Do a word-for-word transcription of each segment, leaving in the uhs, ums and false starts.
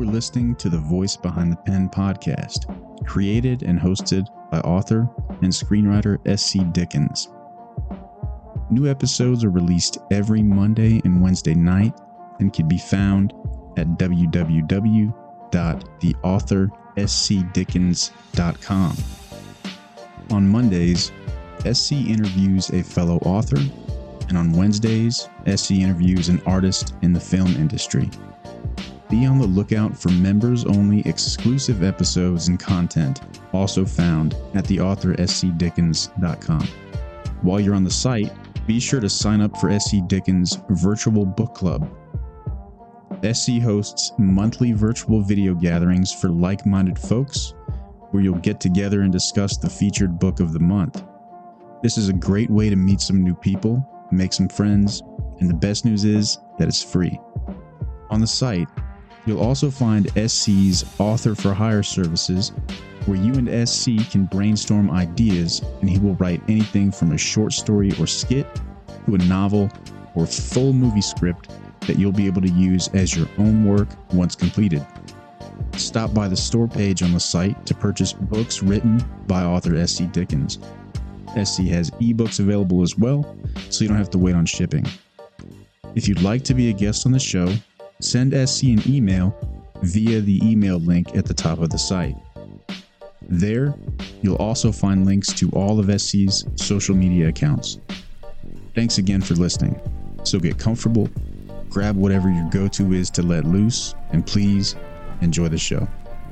listening to the Voice Behind the Pen podcast, created and hosted by author and screenwriter S C Dickens. New episodes are released every Monday and Wednesday night and can be found at w w w dot the author s c dickens dot com. On Mondays, S C interviews a fellow author, and on Wednesdays, S C interviews an artist in the film industry. Be on the lookout for members-only exclusive episodes and content, also found at the author s c dickens dot com. While you're on the site, be sure to sign up for S C Dickens Virtual Book Club. S C hosts monthly virtual video gatherings for like-minded folks, where you'll get together and discuss the featured book of the month. This is a great way to meet some new people, make some friends, and the best news is that it's free. On the site, you'll also find S C's Author for Hire services, where you and S C can brainstorm ideas, and he will write anything from a short story or skit to a novel or full movie script that you'll be able to use as your own work once completed. Stop by the store page on the site to purchase books written by author S C Dickens. S C has ebooks available as well, so you don't have to wait on shipping. If you'd like to be a guest on the show, send S C an email via the email link at the top of the site. There, you'll also find links to all of S C's social media accounts. Thanks again for listening. So get comfortable, grab whatever your go-to is to let loose, and please enjoy the show.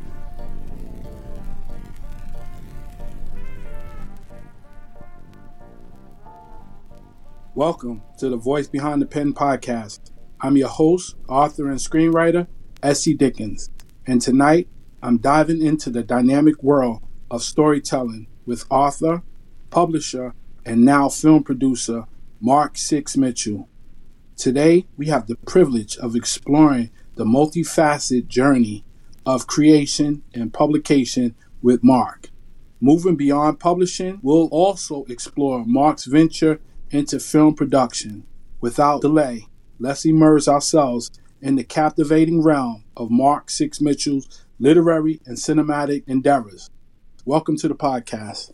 Welcome to the Voice Behind the Pen podcast. I'm your host, author, and screenwriter, S C Dickens. And tonight, I'm diving into the dynamic world of storytelling with author, publisher, and now film producer, Mark Six Mitchell. Today, we have the privilege of exploring the multifaceted journey of creation and publication with Mark. Moving beyond publishing, we'll also explore Mark's venture into film production. Without delay, let's immerse ourselves in the captivating realm of Mark Six Mitchell's literary and cinematic endeavors. Welcome to the podcast.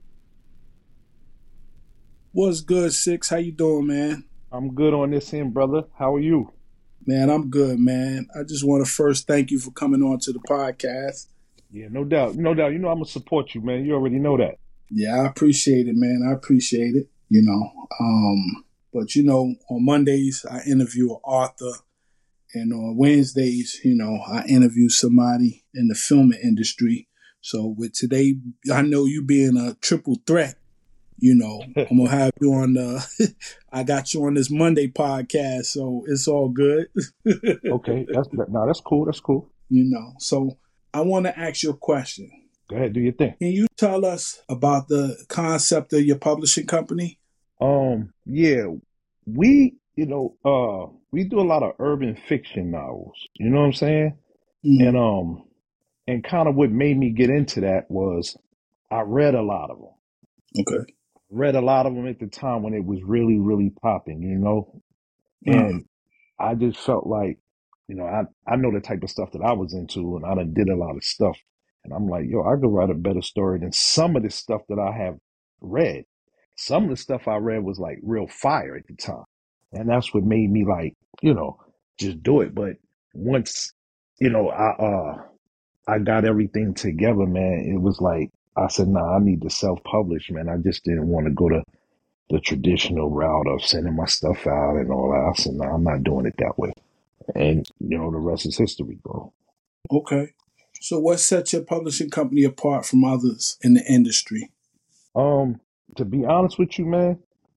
What's good, Six? How you doing, man? I'm good on this end, brother. How are you? Man, I'm good, man. I just want to first thank you for coming on to the podcast. Yeah, no doubt. No doubt. You know I'm going to support you, man. You already know that. Yeah, I appreciate it, man. I appreciate it, you know. Um, but, you know, on Mondays, I interview an author. And on Wednesdays, you know, I interview somebody in the film industry. So with today, I know you being a triple threat. You know, I'm going to have you on the, I got you on this Monday podcast, so it's all good. Okay, that's no, that's cool, that's cool. You know, so I want to ask you a question. Go ahead, do your thing. Can you tell us about the concept of your publishing company? Um, yeah, we, you know, uh, we do a lot of urban fiction novels, you know what I'm saying? Mm-hmm. And, um, and kind of what made me get into that was I read a lot of them. Okay. Read a lot of them at the time when it was really, really popping, you know? And mm. I just felt like, you know, I, I know the type of stuff that I was into, and I done did a lot of stuff. And I'm like, yo, I could write a better story than some of the stuff that I have read. Some of the stuff I read was like real fire at the time. And that's what made me like, you know, just do it. But once, you know, I, uh, I got everything together, man, it was like, I said, nah, I need to self-publish, man. I just didn't want to go to the traditional route of sending my stuff out and all that. I said, nah, I'm not doing it that way. And, you know, the rest is history, bro. Okay. So what sets your publishing company apart from others in the industry? Um, to be honest with you, man,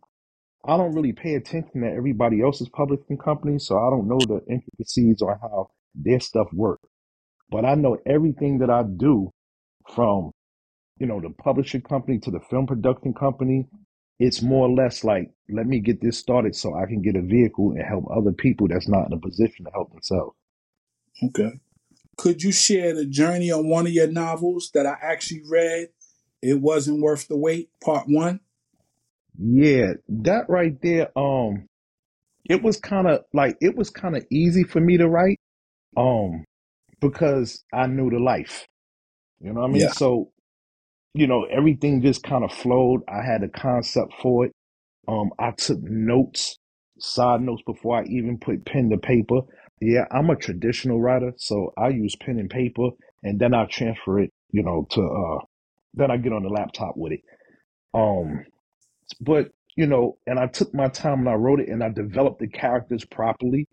I don't really pay attention to everybody else's publishing company, so I don't know the intricacies on how their stuff works. But I know everything that I do from you know, the publishing company to the film production company, it's more or less like, let me get this started so I can get a vehicle and help other people that's not in a position to help themselves. Okay. Could you share the journey on one of your novels that I actually read? It Wasn't Worth the Wait, part one? Yeah, that right there, um, it was kind of like, it was kind of easy for me to write. Um, because I knew the life. You know what I mean? Yeah. So, you know, everything just kind of flowed. I had a concept for it. Um, I took notes, side notes before I even put pen to paper. Yeah, I'm a traditional writer, so I use pen and paper, and then I transfer it, you know, to uh, then I get on the laptop with it. Um, but you know, and I took my time and I wrote it, and I developed the characters properly,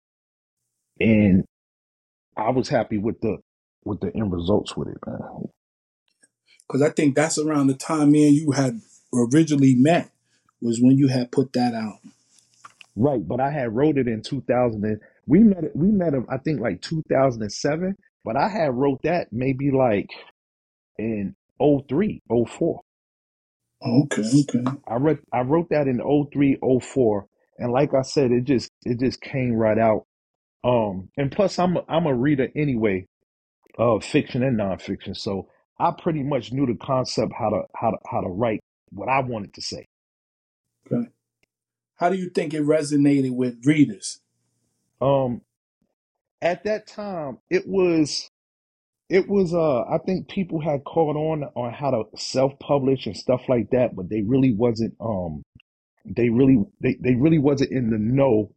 and I was happy with the with the end results with it, man. Because I think that's around the time me and you had originally met, was when you had put that out. Right, but I had wrote it in two thousand. And we met. We met him, I think, like two thousand seven. But I had wrote that maybe like in oh three, oh four. Okay, okay. I read. I wrote that in oh three, oh four, and like I said, it just it just came right out. Um, and plus, I'm a, I'm a reader anyway of fiction and nonfiction, so I pretty much knew the concept how to how to how to write what I wanted to say. Okay. How do you think it resonated with readers? Um, at that time, it was it was uh I think people had caught on on how to self-publish and stuff like that, but they really wasn't um they really they, they really wasn't in the know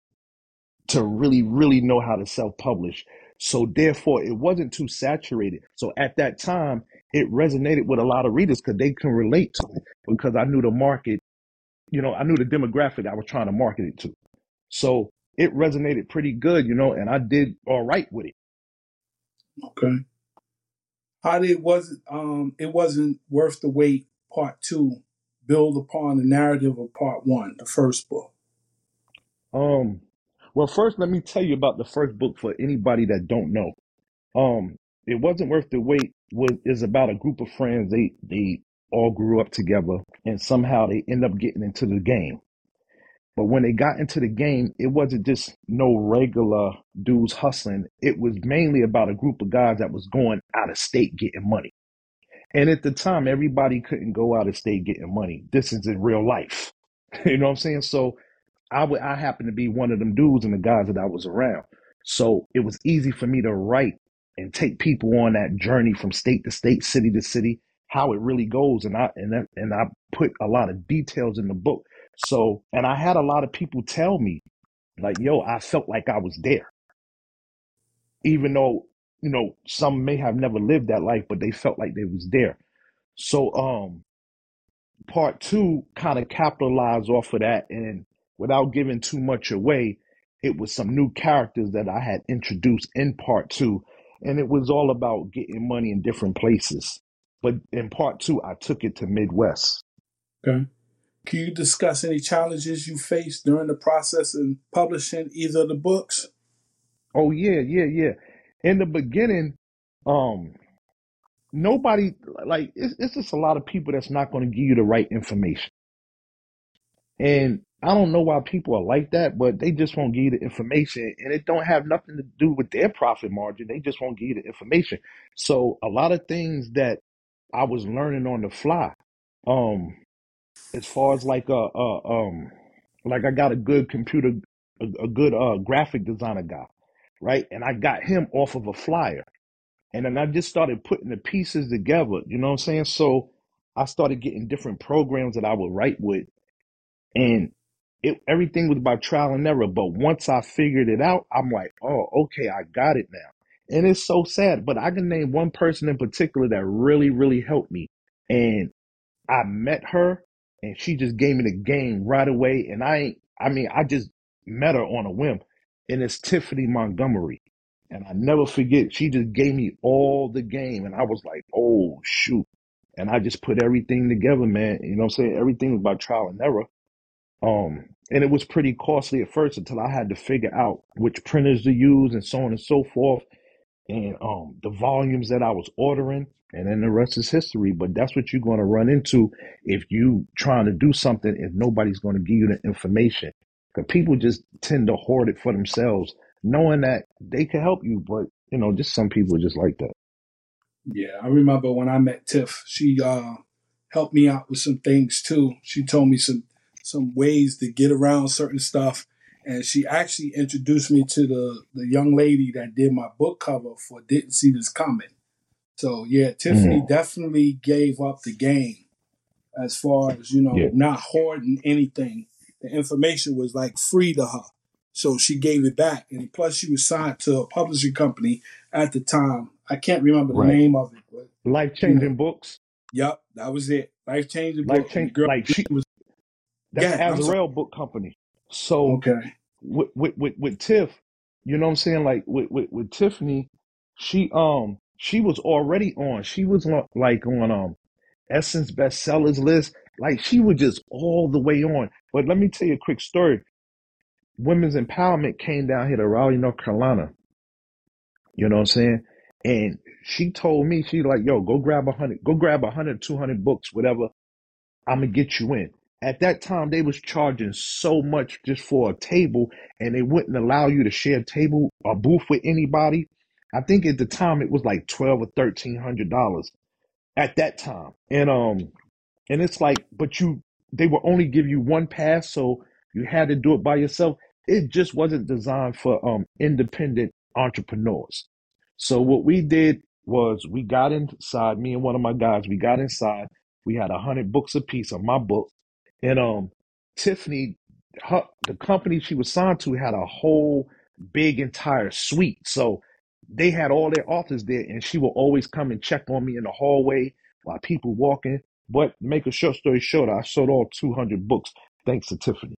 to really really know how to self-publish. So therefore it wasn't too saturated. So at that time it resonated with a lot of readers because they can relate to it because I knew the market, you know, I knew the demographic I was trying to market it to. So it resonated pretty good, you know, and I did all right with it. Okay. How did was it um it wasn't worth the wait part two build upon the narrative of part one, the first book? Um, well, first, let me tell you about the first book for anybody that don't know. Um, It Wasn't Worth the Wait was is about a group of friends. They they all grew up together, and somehow they end up getting into the game. But when they got into the game, it wasn't just no regular dudes hustling. It was mainly about a group of guys that was going out of state getting money. And at the time, everybody couldn't go out of state getting money. This is in real life. You know what I'm saying? So I would I happened to be one of them dudes and the guys that I was around. So it was easy for me to write and take people on that journey from state to state, city to city, how it really goes. And I and that, and I put a lot of details in the book. So and I had a lot of people tell me, like, yo, I felt like I was there. Even though, you know, some may have never lived that life, but they felt like they was there. So um part two kind of capitalized off of that, and without giving too much away, it was some new characters that I had introduced in part two, and it was all about getting money in different places. But in part two, I took it to Midwest. Okay. Can you discuss any challenges you faced during the process in publishing either of the books? Oh yeah, yeah, yeah. In the beginning, um, nobody like it's, it's just a lot of people that's not going to give you the right information. And I don't know why people are like that, but they just won't give you the information, and it don't have nothing to do with their profit margin. They just won't give you the information. So a lot of things that I was learning on the fly, um, as far as like uh, uh um, like I got a good computer, a, a good uh graphic designer guy, right? And I got him off of a flyer, and then I just started putting the pieces together. You know what I'm saying? So I started getting different programs that I would write with, and it everything was by trial and error. But once I figured it out, I'm like, oh, okay, I got it now. And it's so sad, but I can name one person in particular that really, really helped me. And I met her, and she just gave me the game right away. And I ain't, I mean, I just met her on a whim. And it's Tiffany Montgomery. And I never forget, she just gave me all the game. And I was like, oh, shoot. And I just put everything together, man. You know what I'm saying? Everything was by trial and error. Um, and it was pretty costly at first until I had to figure out which printers to use and so on and so forth, and um, the volumes that I was ordering, and then the rest is history. But that's what you're going to run into if you trying to do something if nobody's going to give you the information. Because people just tend to hoard it for themselves, knowing that they can help you, but you know, just some people are just like that. Yeah, I remember when I met Tiff, she uh, helped me out with some things too. She told me some some ways to get around certain stuff, and she actually introduced me to the the young lady that did my book cover for Didn't See This Coming. So yeah, Tiffany Mm, definitely gave up the game as far as, you know, yeah, not hoarding anything. The information was like free to her. So she gave it back. And plus she was signed to a publishing company at the time. I can't remember the right. name of it, but Life you know, changing books. yep, that was it. Life changing Life book. And the change. girl Like she. was, That's yeah, I'm sorry. Azrael Book Company. So Okay. with with with, with Tiff, you know what I'm saying? Like with, with with Tiffany, she um she was already on. She was on, like on um Essence bestsellers list. Like she was just all the way on. But let me tell you a quick story. Women's empowerment came down here to Raleigh, North Carolina. You know what I'm saying? And she told me, she like, yo, go grab a hundred, go grab a hundred, two hundred books, whatever. I'm gonna get you in. At that time, they was charging so much just for a table, and they wouldn't allow you to share a table or booth with anybody. I think at the time it was like twelve or thirteen hundred dollars at that time, and um, and it's like, but you, they will only give you one pass, so you had to do it by yourself. It just wasn't designed for um independent entrepreneurs. So what we did was we got inside, me and one of my guys, we got inside. We had a hundred books apiece of my book, and um, Tiffany, her, the company she was signed to had a whole big entire suite. So they had all their authors there, and she will always come and check on me in the hallway while people walking. But make a short story short, I sold all two hundred books thanks to Tiffany.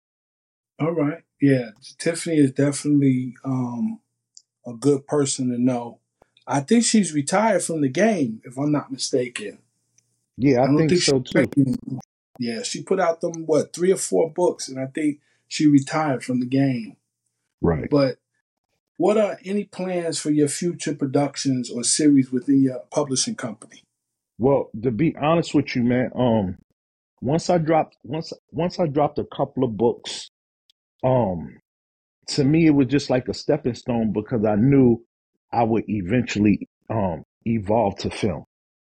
All right. Yeah. Tiffany is definitely um a good person to know. I think she's retired from the game, if I'm not mistaken. Yeah, I I don't think think she's so too. writing. Yeah, she put out them what three or four books, and I think she retired from the game. Right. But what are any plans for your future productions or series within your publishing company? Well, to be honest with you, man, um, once I dropped once once I dropped a couple of books, um, to me it was just like a stepping stone because I knew I would eventually um evolve to film.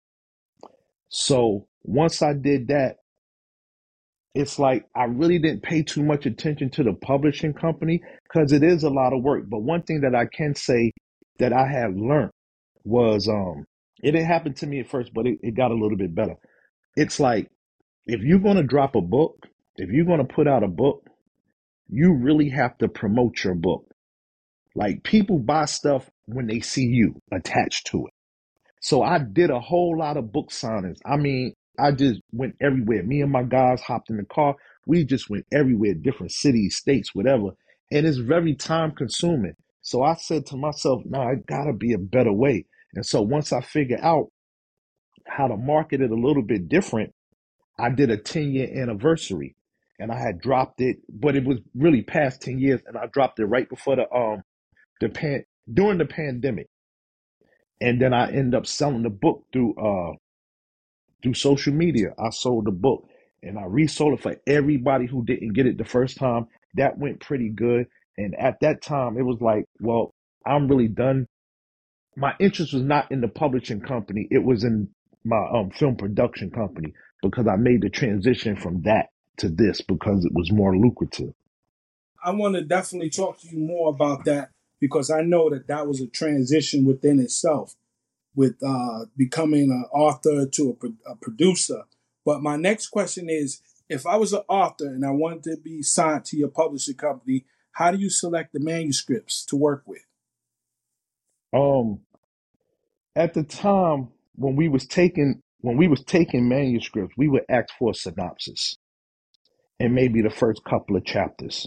So once I did that, it's like I really didn't pay too much attention to the publishing company because it is a lot of work. But one thing that I can say that I have learned was um it didn't happen to me at first, but it, it got a little bit better. It's like if you're gonna drop a book, if you're gonna put out a book, you really have to promote your book. Like people buy stuff when they see you attached to it. So I did a whole lot of book signings. I mean, I just went everywhere. Me and my guys hopped in the car. We just went everywhere, different cities, states, whatever. And it's very time consuming. So I said to myself, nah, it gotta be a better way. And so once I figured out how to market it a little bit different, I did a ten year anniversary and I had dropped it, but it was really past ten years and I dropped it right before the um the pan during the pandemic. And then I ended up selling the book through uh through social media. I sold the book and I resold it for everybody who didn't get it the first time. That went pretty good. And at that time, it was like, well, I'm really done. My interest was not in the publishing company. It was in my um, film production company because I made the transition from that to this because it was more lucrative. I want to definitely talk to you more about that because I know that that was a transition within itself with uh, becoming an author to a, pro- a producer. But my next question is, if I was an author and I wanted to be signed to your publishing company, how do you select the manuscripts to work with? Um, at the time when we was taking when we was taking manuscripts, we would ask for a synopsis and maybe the first couple of chapters.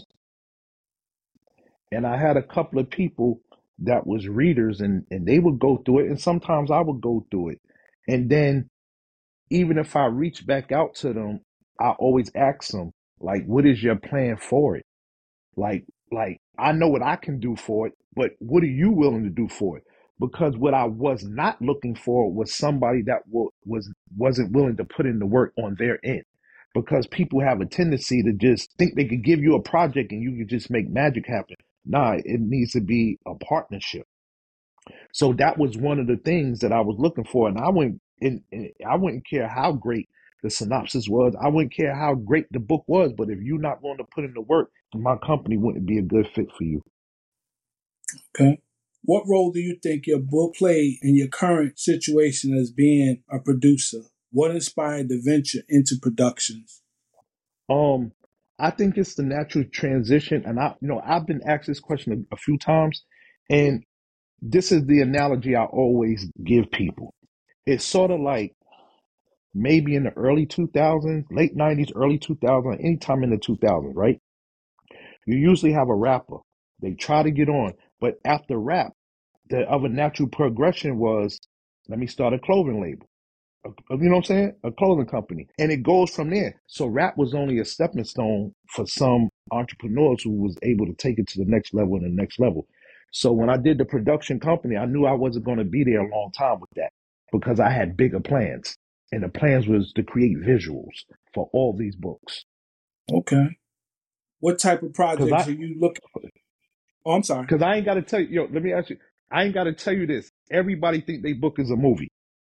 And I had a couple of people that was readers and, and they would go through it. And sometimes I would go through it. And then even if I reach back out to them, I always ask them, like, what is your plan for it? Like, like I know what I can do for it, but what are you willing to do for it? Because what I was not looking for was somebody that w- was wasn't willing to put in the work on their end. Because people have a tendency to just think they could give you a project and you could just make magic happen. Nah, it needs to be a partnership. So that was one of the things that I was looking for, and I wouldn't, and, and I wouldn't care how great the synopsis was. I wouldn't care how great the book was, but if you're not going to put in the work my company wouldn't be a good fit for you. Okay. What role do you think your book played in your current situation as being a producer? What inspired the venture into productions? Um, I think it's the natural transition, and I, you know, I've been asked this question a, a few times, and this is the analogy I always give people. It's sort of like maybe in the early two thousands, late nineties, early two thousands, anytime in the two thousands, right? You usually have a rapper. They try to get on, but after rap, the other natural progression was, let me start a clothing label. A- You know what I'm saying? A clothing company. And it goes from there. So rap was only a stepping stone for some entrepreneurs who was able to take it to the next level and the next level. So when I did the production company, I knew I wasn't going to be there a long time with that because I had bigger plans. And the plans was to create visuals for all these books. Okay. What type of Cause projects I, are you looking? Oh, I'm sorry. cause I ain't got to tell you, yo, let me ask you, I ain't got to tell you this. Everybody think they book is a movie.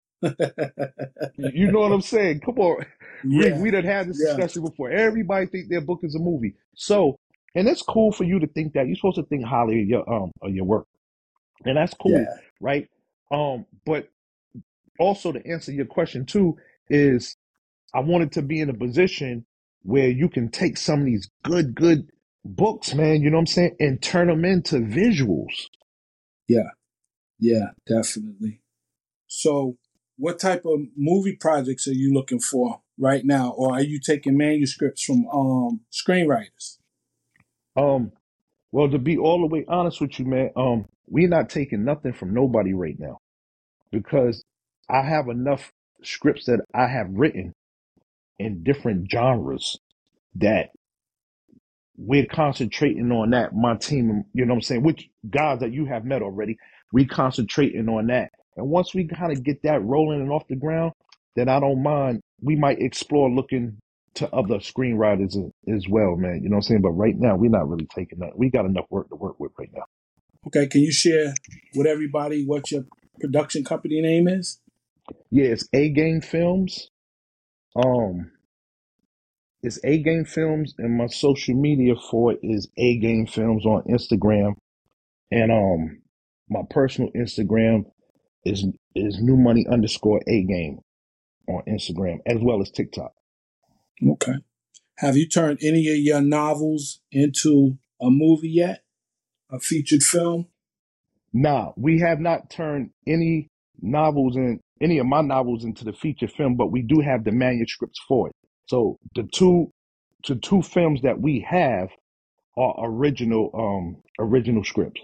You know what I'm saying? Come on. We Yeah. we done had this Yes. discussion before. Everybody think their book is a movie. So, and it's cool for you to think that. You're supposed to think highly of your um of your work. And that's cool, Yeah. right? Um, but also to answer your question too, is I wanted to be in a position where you can take some of these good, good books, man, you know what I'm saying, and turn them into visuals. Yeah. Yeah. Definitely. So, what type of movie projects are you looking for right now, or are you taking manuscripts from um, screenwriters? Um, well, to be all the way honest with you, man, um, we're not taking nothing from nobody right now, because I have enough scripts that I have written in different genres that we're concentrating on that. My team, you know what I'm saying, which guys that you have met already, we concentrating on that. And once we kind of get that rolling and off the ground, then I don't mind. We might explore looking to other screenwriters as well, man. You know what I'm saying? But right now, we're not really taking that. We got enough work to work with right now. Okay, can you share with everybody what your production company name is? Yeah, it's A Game Films. Um, it's A Game Films, and my social media for it is A Game Films on Instagram, and um, my personal Instagram is is New Money underscore A Game on Instagram as well as TikTok. Okay. Have you turned any of your novels into a movie yet? A featured film? Now, we have not turned any novels in any of my novels into the feature film, but we do have the manuscripts for it. So the two the two films that we have are original um original scripts.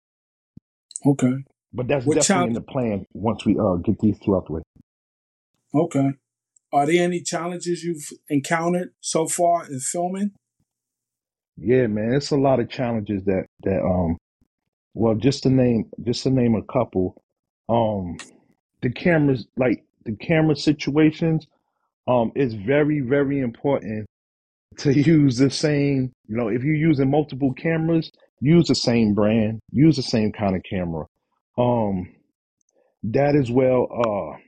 Okay. But that's What definitely in challenge? the plan once we uh get these two out the way. Okay. Are there any challenges you've encountered so far in filming? Yeah, man, it's a lot of challenges that that um well just to name just to name a couple. Um the cameras like the camera situations, um it's very, very important to use the same, you know, if you're using multiple cameras, use the same brand, use the same kind of camera. Um that as well, uh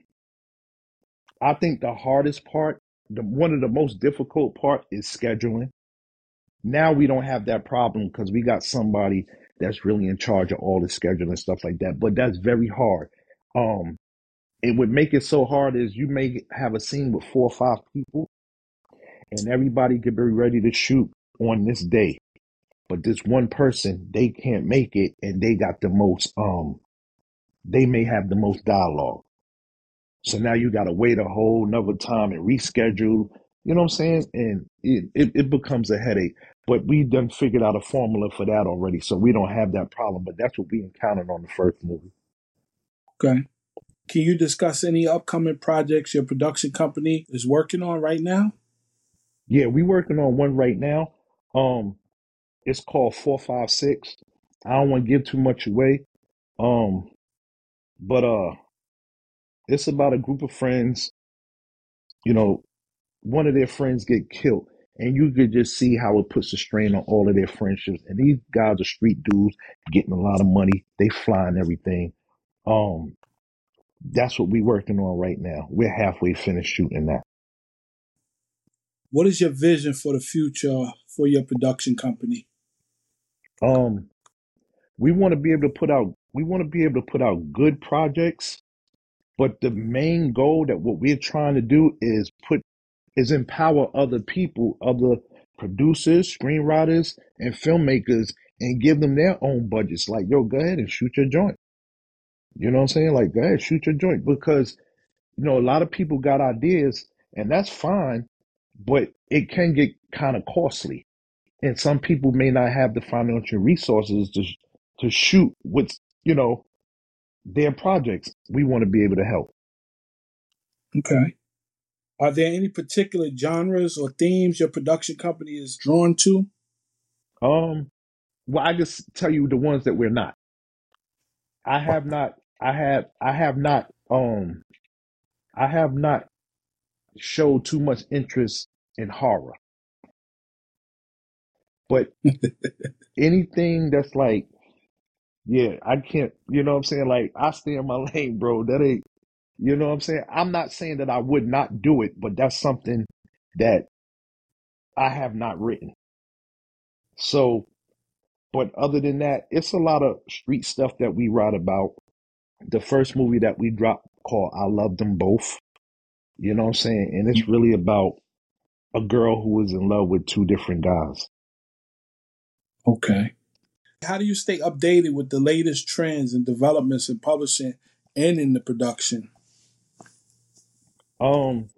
I think the hardest part, the one of the most difficult part is scheduling. Now we don't have that problem because we got somebody that's really in charge of all the scheduling and stuff like that. But that's very hard. Um, it would make it so hard is you may have a scene with four or five people and everybody could be ready to shoot on this day. But this one person, they can't make it and they got the most, um, they may have the most dialogue. So now you got to wait a whole nother time and reschedule. You know what I'm saying? And it, it, it becomes a headache. But we done figured out a formula for that already, so we don't have that problem. But that's what we encountered on the first movie. Okay. Can you discuss any upcoming projects your production company is working on right now? Yeah, we working on one right now. Um, it's called four five six. I don't want to give too much away. Um, but uh, it's about a group of friends. You know, one of their friends get killed, and you could just see how it puts a strain on all of their friendships. And these guys are street dudes getting a lot of money. They flying everything. Um, that's what we working on right now. We're halfway finished shooting that. What is your vision for the future for your production company? Um, we want to be able to put out we want to be able to put out good projects, but the main goal that what we're trying to do is put is empower other people, other producers, screenwriters, and filmmakers, and give them their own budgets. Like, yo, go ahead and shoot your joint. You know what I'm saying? Like, go ahead, shoot your joint. Because, you know, a lot of people got ideas, and that's fine, but it can get kind of costly. And some people may not have the financial resources to to shoot what's, you know, their projects. We want to be able to help. Okay. Are there any particular genres or themes your production company is drawn to? Um, well, I just tell you the ones that we're not. I have not, I have, I have not, um, I have not showed too much interest in horror. But anything that's like, yeah, I can't, you know what I'm saying? Like, I stay in my lane, bro. That ain't, you know what I'm saying? I'm not saying that I would not do it, but that's something that I have not written. So, but other than that, it's a lot of street stuff that we write about. The first movie that we dropped called I Love Them Both. You know what I'm saying? And it's really about a girl who was in love with two different guys. Okay. How do you stay updated with the latest trends and developments in publishing and in the production? Um,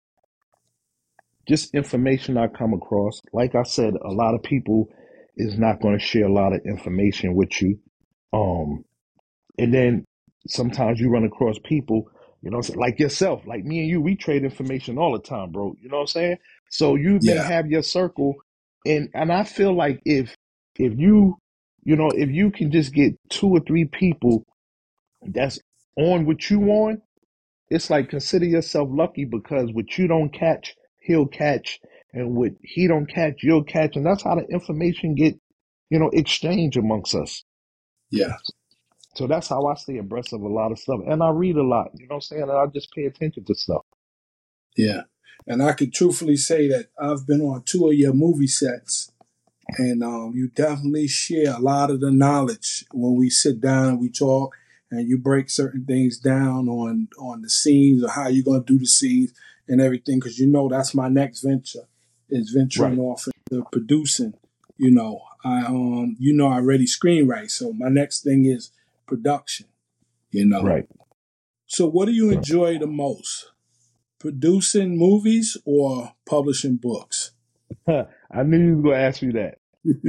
just information I come across. Like I said, a lot of people is not going to share a lot of information with you. Um, and then sometimes you run across people, you know, like yourself, like me and you, we trade information all the time, bro. You know what I'm saying? So you may Yeah. have your circle, and and I feel like if if you, you know, if you can just get two or three people that's on what you on, it's like consider yourself lucky because what you don't catch, he'll catch, and what he don't catch, you'll catch, and that's how the information get, you know, exchanged amongst us. Yeah. So that's how I stay abreast of a lot of stuff. And I read a lot, you know what I'm saying? And I just pay attention to stuff. Yeah. And I could truthfully say that I've been on two of your movie sets, and um, you definitely share a lot of the knowledge when we sit down and we talk, and you break certain things down on on the scenes or how you're going to do the scenes and everything. Because you know that's my next venture is venturing Right, off into producing. You know, I um, you know, I already screenwrite, so my next thing is production. You know, right. so what do you enjoy the most? Producing movies or publishing books? I knew you were going to ask me that.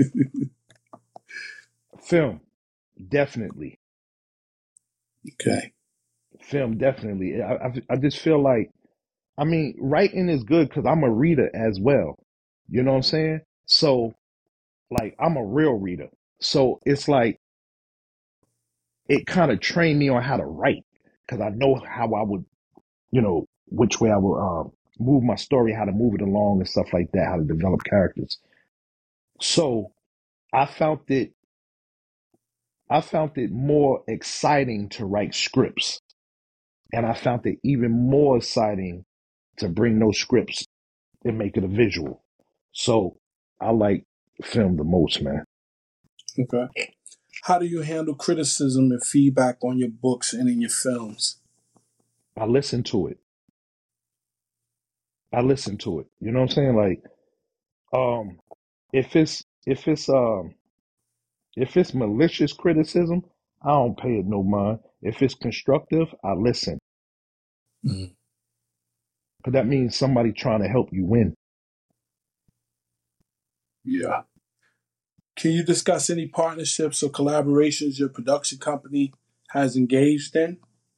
Film, definitely. Okay. Film, definitely. I, I, I just feel like, I mean, writing is good because I'm a reader as well. You know what I'm saying? So, like, I'm a real reader. So it's like, it kind of trained me on how to write because I know how I would, you know, which way I would uh, move my story, how to move it along and stuff like that, how to develop characters. So I found it, I found it more exciting to write scripts, and I found it even more exciting to bring those scripts and make it a visual. So I like film the most, man. Okay. How do you handle criticism and feedback on your books and in your films? I listen to it. I listen to it. You know what I'm saying? Like, um, if it's if it's um if it's malicious criticism, I don't pay it no mind. If it's constructive, I listen. Mm. Because that means somebody trying to help you win. Yeah. Can you discuss any partnerships or collaborations your production company has engaged in?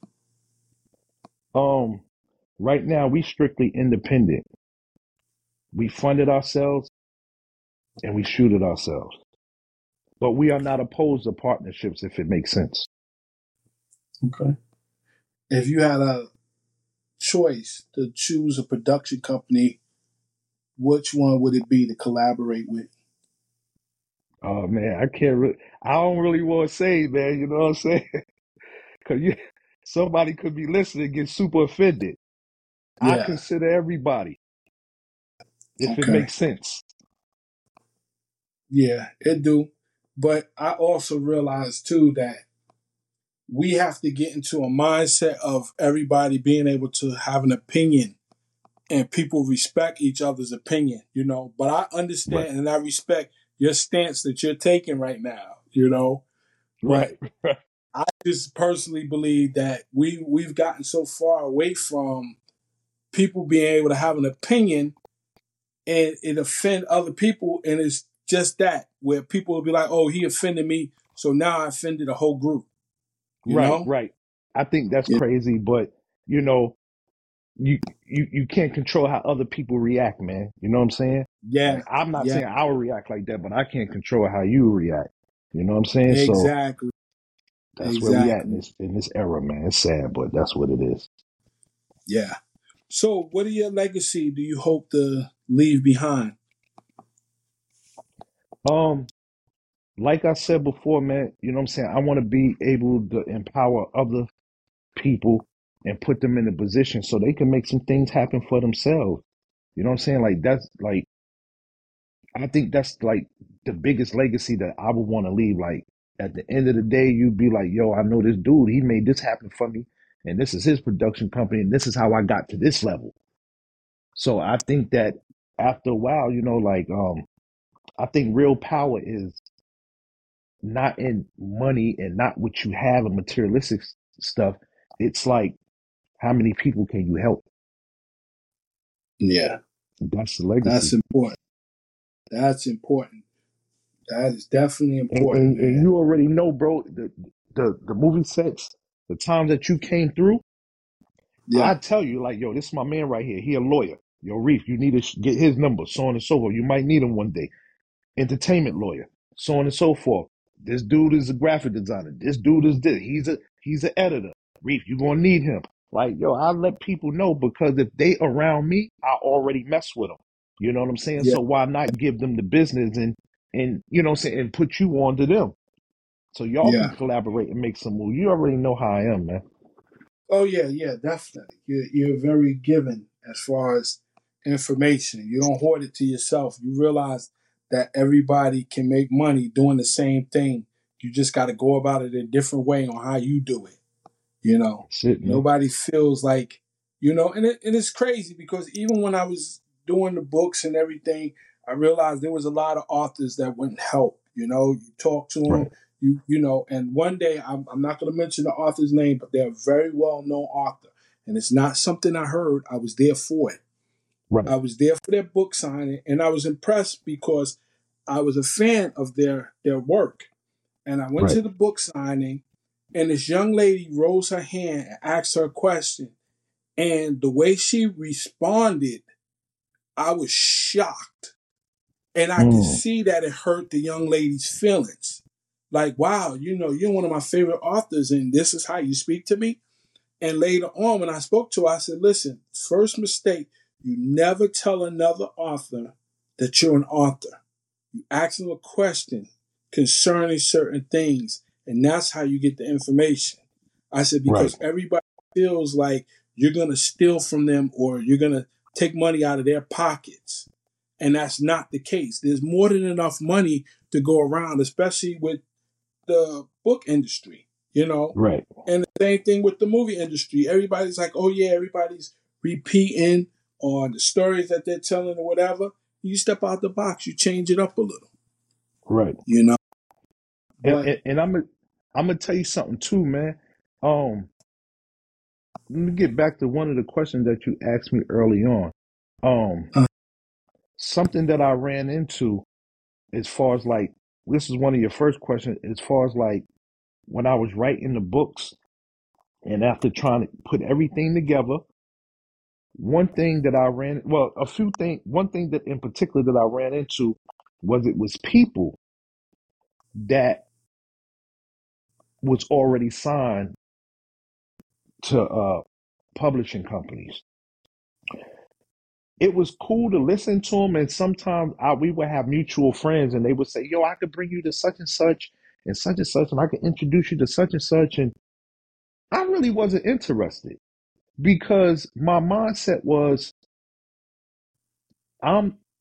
Um, right now we strictly independent. We fund it ourselves and we shoot it ourselves. But we are not opposed to partnerships if it makes sense. Okay. If you had a choice to choose a production company, which one would it be to collaborate with? Oh man, I can't really, I don't really want to say, man, you know what I'm saying? Because you, somebody could be listening and get super offended. I Yeah. consider everybody. if it Okay. makes sense. Yeah, it do. But I also realize too that we have to get into a mindset of everybody being able to have an opinion and people respect each other's opinion, you know. But I Right. understand and I respect your stance that you're taking right now, you know. But Right. Right. I just personally believe that we we've gotten so far away from people being able to have an opinion and it offend other people, and it's just that where people will be like, "Oh, he offended me, so now I offended a whole group." You Right. know? Right. I think that's Yeah. crazy, but you know, you you you can't control how other people react, man. You know what I'm saying? Yeah. Like I'm not Yeah. saying I will react like that, but I can't control how you react. You know what I'm saying? So Exactly. that's where we at in Exactly. this in this era, man. It's sad, but that's what it is. Yeah. So, what are your legacy do you hope to leave behind? Um, like I said before, man, you know what I'm saying? I want to be able to empower other people and put them in a position so they can make some things happen for themselves. You know what I'm saying? Like that's like I think that's like the biggest legacy that I would want to leave. Like at the end of the day, you'd be like, yo, I know this dude, he made this happen for me, and this is his production company, and this is how I got to this level. So I think that after a while, you know, like um, I think real power is not in money and not what you have and materialistic s- stuff. It's like how many people can you help? Yeah. That's the That's legacy. important. That's important. That is definitely And, important, and, and man. you already know, bro, the, the the movie sets, the times that you came through, I Yeah. tell you, like, yo, this is my man right here. He a lawyer. Yo, Reef, you need to sh- get his number, so on and so forth. You might need him one day. Entertainment lawyer, so on and so forth. This dude is a graphic designer. This dude is this. He's a he's an editor. Reef, you gonna need him. Like, yo, I let people know because if they around me, I already mess with them. You know what I'm saying? Yeah. So why not give them the business and and you know what I'm saying and put you on to them so y'all can Yeah. collaborate and make some move. You already know how I am, man. Oh yeah, yeah, definitely. You're you're very given as far as information. You don't hoard it to yourself. You realize that everybody can make money doing the same thing. You just got to go about it a different way on how you do it. You know, That's it, man. nobody feels like, you know, and, it, and it's crazy because even when I was doing the books and everything, I realized there was a lot of authors that wouldn't help. You know, you talk to them, Right, you you know, and one day I'm, I'm not going to mention the author's name, but they're a very well known author, and it's not something I heard. I was there for it. right, I was there for their book signing, and I was impressed because I was a fan of their their work. And I went right. to the book signing, and this young lady rose her hand and asked her a question. And the way she responded, I was shocked. And I could Mm, see that it hurt the young lady's feelings. Like, wow, you know, you're one of my favorite authors, and this is how you speak to me. And later on, when I spoke to her, I said, listen, first mistake, you never tell another author that you're an author. You ask them a question concerning certain things, and that's how you get the information. I said, right, because everybody feels like you're going to steal from them or you're going to take money out of their pockets. And that's not the case. There's more than enough money to go around, especially with the book industry, you know? right, And the same thing with the movie industry. Everybody's like, oh, yeah, everybody's repeating on the stories that they're telling or whatever. You step out the box, you change it up a little, right. you know? And, But and, and I'm gonna I'm gonna tell you something too, man. Um, let me get back to one of the questions that you asked me early on. Um, uh, something that I ran into as far as like this is one of your first questions. As far as like when I was writing the books and after trying to put everything together, one thing that I ran well, a few things. One thing that in particular that I ran into was it was people that was already signed to uh, publishing companies. It was cool to listen to them, and sometimes I, we would have mutual friends, and they would say, "Yo, I could bring you to such and such and such and such, and I could introduce you to such and such." And I really wasn't interested because my mindset was, I'm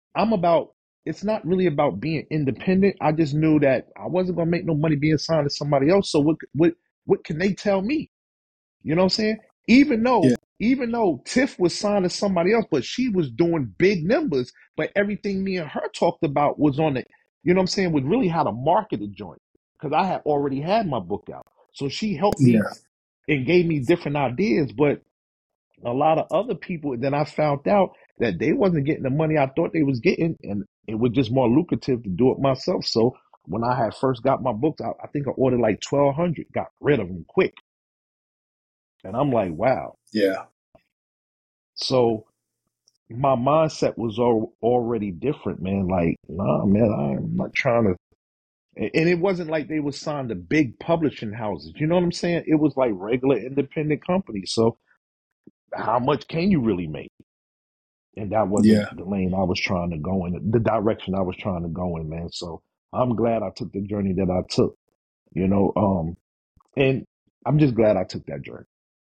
I'm about, it's not really about being independent. I just knew that I wasn't going to make no money being signed to somebody else. So what, what, what can they tell me? You know what I'm saying? Even though, Yeah. even though Tiff was signed to somebody else, but she was doing big numbers, but everything me and her talked about was on it. You know what I'm saying? Was really how to market a joint, because I had already had my book out. So she helped me Yeah. and gave me different ideas. But a lot of other people, then I found out that they wasn't getting the money I thought they was getting, and it was just more lucrative to do it myself. So when I had first got my books out, I think I ordered like twelve hundred, got rid of them quick. And I'm like, wow. Yeah. So my mindset was al- already different, man. Like, nah, man, I'm not trying to. And it wasn't like they were signed to big publishing houses. You know what I'm saying? It was like regular independent companies. So how much can you really make? And that wasn't Yeah. the lane I was trying to go in, the direction I was trying to go in, man. So I'm glad I took the journey that I took, you know, um, and I'm just glad I took that journey.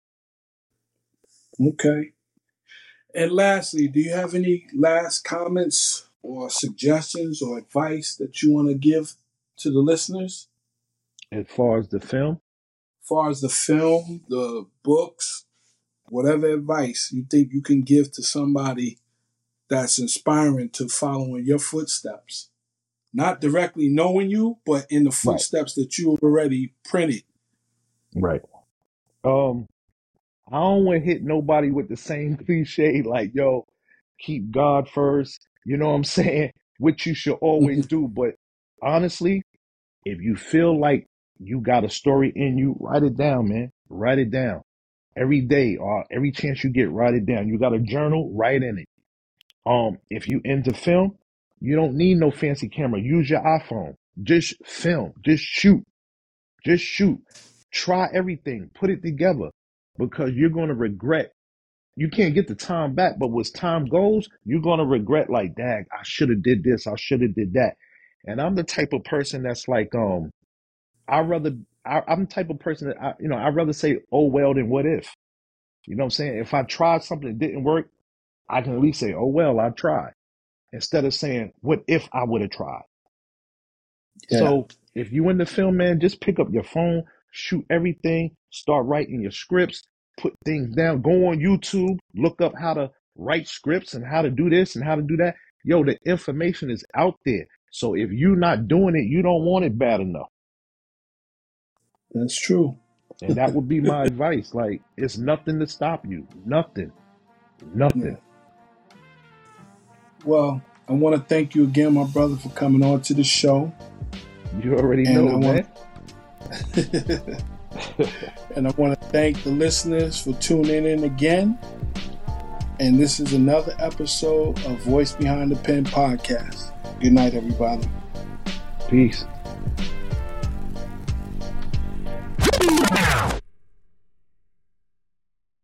Okay. And lastly, do you have any last comments or suggestions or advice that you want to give to the listeners? As far as the film? As far as the film, the books, whatever advice you think you can give to somebody that's inspiring to follow in your footsteps. Not directly knowing you, but in the Right. footsteps that you already printed. Right. Um, I don't want to hit nobody with the same cliche like, yo, keep God first. You know what I'm saying? Which you should always do. But honestly, if you feel like you got a story in you, write it down, man. Write it down. Every day or every chance you get, write it down. You got a journal, write in it. Um, if you into film, you don't need no fancy camera. Use your iPhone. Just film. Just shoot. Just shoot. Try everything. Put it together, because you're going to regret. You can't get the time back, but as time goes, you're going to regret like, dang, I should have did this. I should have did that. And I'm the type of person that's like, um, I rather, I, I'm the type of person that, I, you know, I'd rather say, oh, well, than what if. You know what I'm saying? If I tried something that didn't work, I can at least say, oh, well, I tried, instead of saying, what if I would have tried? Yeah. So if you in the film, man, just pick up your phone, shoot everything, start writing your scripts, put things down, go on YouTube, look up how to write scripts and how to do this and how to do that. Yo, the information is out there. So if you're not doing it, you don't want it bad enough. That's true. And that would be my advice. Like, it's nothing to stop you. Nothing. Nothing. Yeah. Well, I want to thank you again, my brother, for coming on to the show. You already and know, I man. Want... and I want to thank the listeners for tuning in again. And this is another episode of Voice Behind the Pen podcast. Good night, everybody. Peace.